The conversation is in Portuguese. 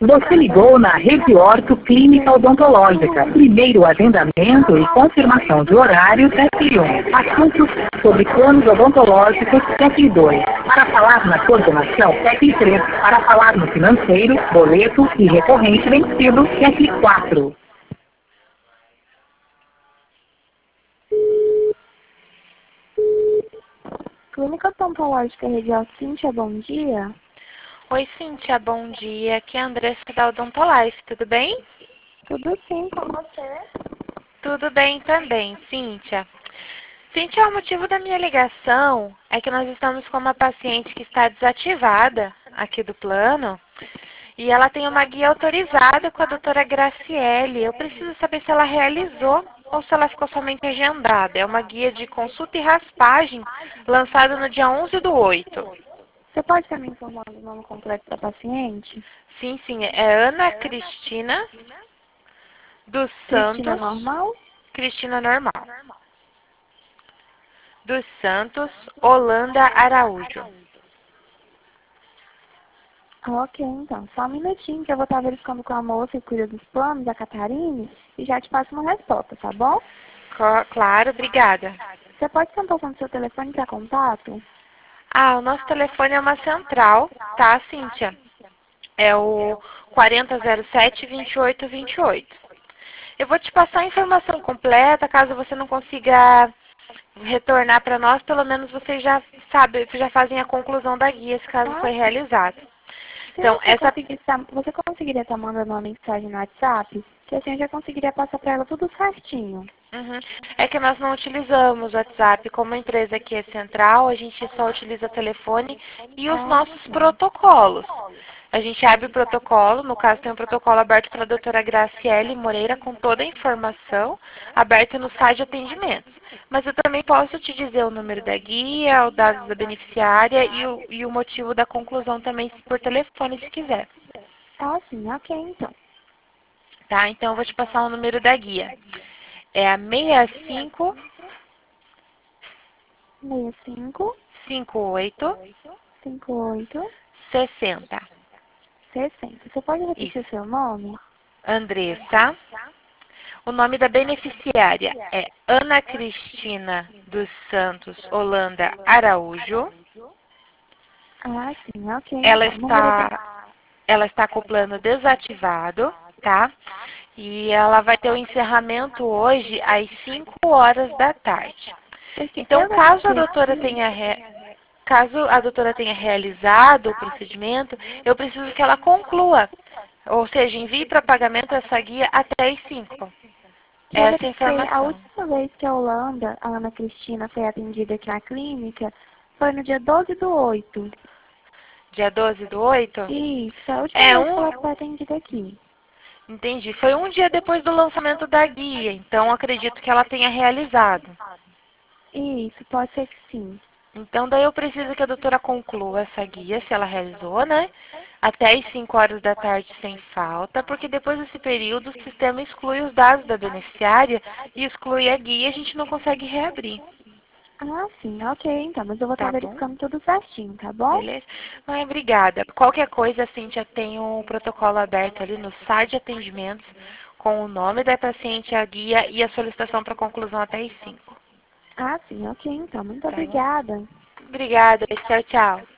Você ligou na Rede Orto Clínica Odontológica. Primeiro agendamento e confirmação de horário, tecle 1. Assuntos sobre planos odontológicos, tecle 2. Para falar na coordenação, tecle 3. Para falar no financeiro, boleto e recorrente vencido, tecle 4. Clínica Odontológica Redial Cíntia, bom dia. Oi, Cíntia, bom dia. Aqui é a Andressa da Odontolife, tudo bem? Tudo sim com você? Tudo bem também, Cíntia. Cíntia, o motivo da minha ligação é que nós estamos com uma paciente que está desativada aqui do plano e ela tem uma guia autorizada com a doutora Graciele. Eu preciso saber se ela realizou ou se ela ficou somente agendada. É uma guia de consulta e raspagem lançada no dia 11/8. Você pode estar me informando o nome completo da paciente? Sim, é Ana Cristina dos Cristina Santos. normal? Cristina normal. Dos Santos, Holanda Araújo. Ok, então. Só um minutinho que eu vou estar verificando com a moça que cuida dos planos, a Catarine, e já te passo uma resposta, tá bom? Claro, obrigada. Você pode estar passando seu telefone para contato? O nosso telefone é uma central, tá, Cíntia? É o 4007-2828. Eu vou te passar a informação completa, caso você não consiga retornar para nós, pelo menos vocês já sabem, já fazem a conclusão da guia, se caso foi realizado. Então, Você conseguiria estar mandando uma mensagem no WhatsApp? Que assim eu já conseguiria passar para ela tudo certinho. É que nós não utilizamos o WhatsApp. Como a empresa aqui é central, a gente só utiliza telefone e os nossos protocolos. A gente abre o protocolo, no caso tem um protocolo aberto pela doutora Graciele Moreira com toda a informação, aberto no site de atendimentos. Mas eu também posso te dizer o número da guia, os dados da beneficiária e o motivo da conclusão também por telefone, se quiser. Sim, ok, então. Tá, então eu vou te passar o número da guia. É a 65 65 58 58 60. 60. Você pode repetir o seu nome? Andressa. O nome da beneficiária é Ana Cristina dos Santos Holanda Araújo. Sim, ok. Ela está com o plano desativado, tá? E ela vai ter o encerramento hoje às 5 horas da tarde. Então, caso a doutora tenha realizado o procedimento, eu preciso que ela conclua. Ou seja, envie para pagamento essa guia até às 5. Essa é a informação. A última vez que a Ana Cristina, foi atendida aqui na clínica, foi no dia 12/8. Dia 12/8? Isso, a última vez que ela foi atendida aqui. Entendi. Foi um dia depois do lançamento da guia, então acredito que ela tenha realizado. Isso, pode ser que sim. Então, daí eu preciso que a doutora conclua essa guia, se ela realizou, né? Até às 5 horas da tarde sem falta, porque depois desse período o sistema exclui os dados da beneficiária e exclui a guia e a gente não consegue reabrir. Sim, ok, então, mas eu vou estar Tá bom? verificando tudo certinho, tá bom? Beleza? Obrigada. Qualquer coisa, a Cíntia tem um protocolo aberto ali no site de atendimentos com o nome da paciente, a guia e a solicitação para conclusão até às 5. Sim, ok, então, muito Tá bom? obrigada. Obrigada. Tchau, tchau.